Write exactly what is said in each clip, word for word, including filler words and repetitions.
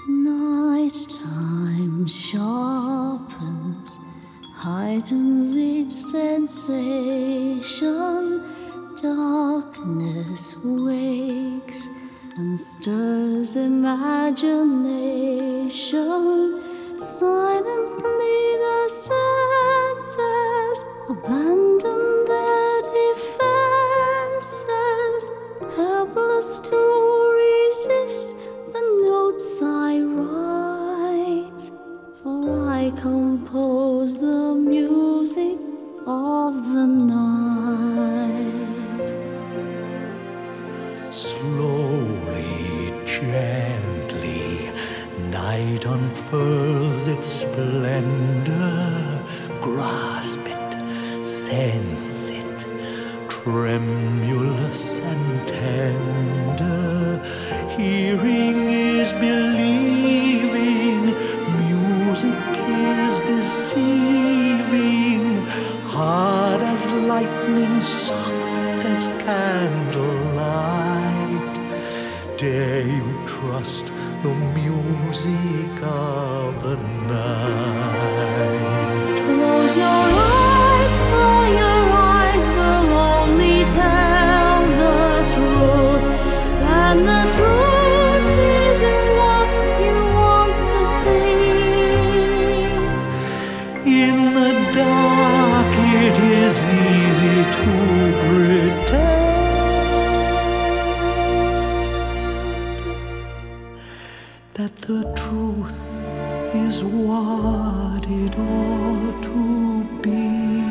Night time sharpens, heightens each sensation. Darkness wakes and stirs imagination. Silently the senses abandon their defenses, helpless to resist the notes I write. For I compose the music of the night. Slowly, gently, night unfurls its splendor. Grasp it, sense it, tremulous and tender. Hearing is believing, music is deceiving. Hard as lightning, soft as candlelight. Dare you trust the music of the night? Close your eyes, for your eyes will only tell the truth, and the truth is in what you want to see. In the dark it is easy to pretend that the truth is what it ought to be.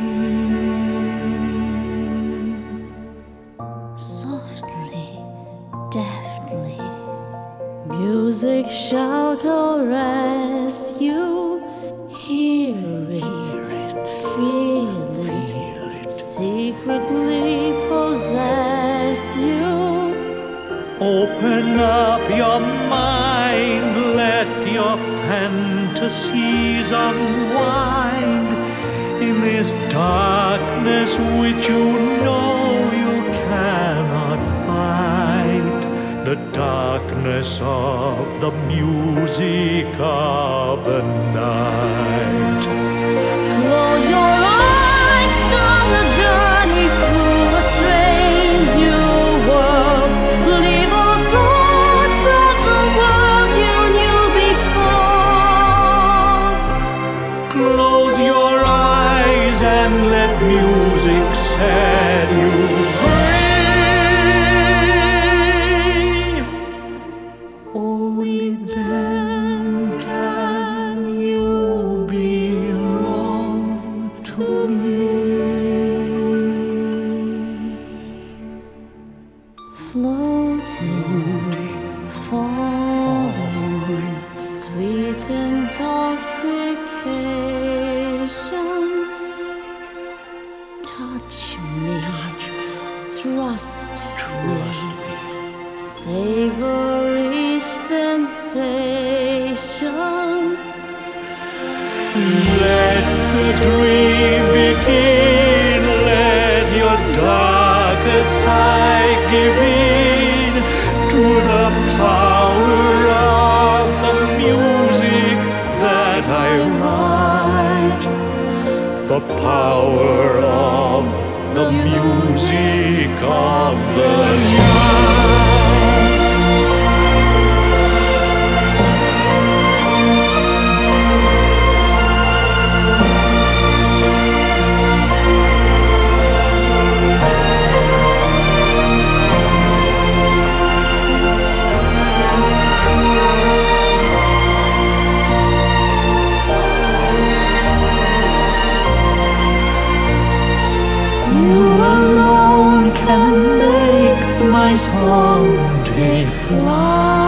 Softly, deftly, music shall caress you. Hear it, feel it, secretly possess you. Open up your mind, let your fantasies unwind. In this darkness which you know you cannot fight, the darkness of the music of the night. Close your eyes, start the journey through a strange new world. Leave all thoughts of the world you knew before. Close your eyes and let music set you free. Only then can you belong to me. Floating, falling, sweet intoxication. Touch me, trust me, savor each sensation. Let the dream begin, let your darkest side give in to the power of the music that I write. The power of the music of the night. You alone can make my song take flight.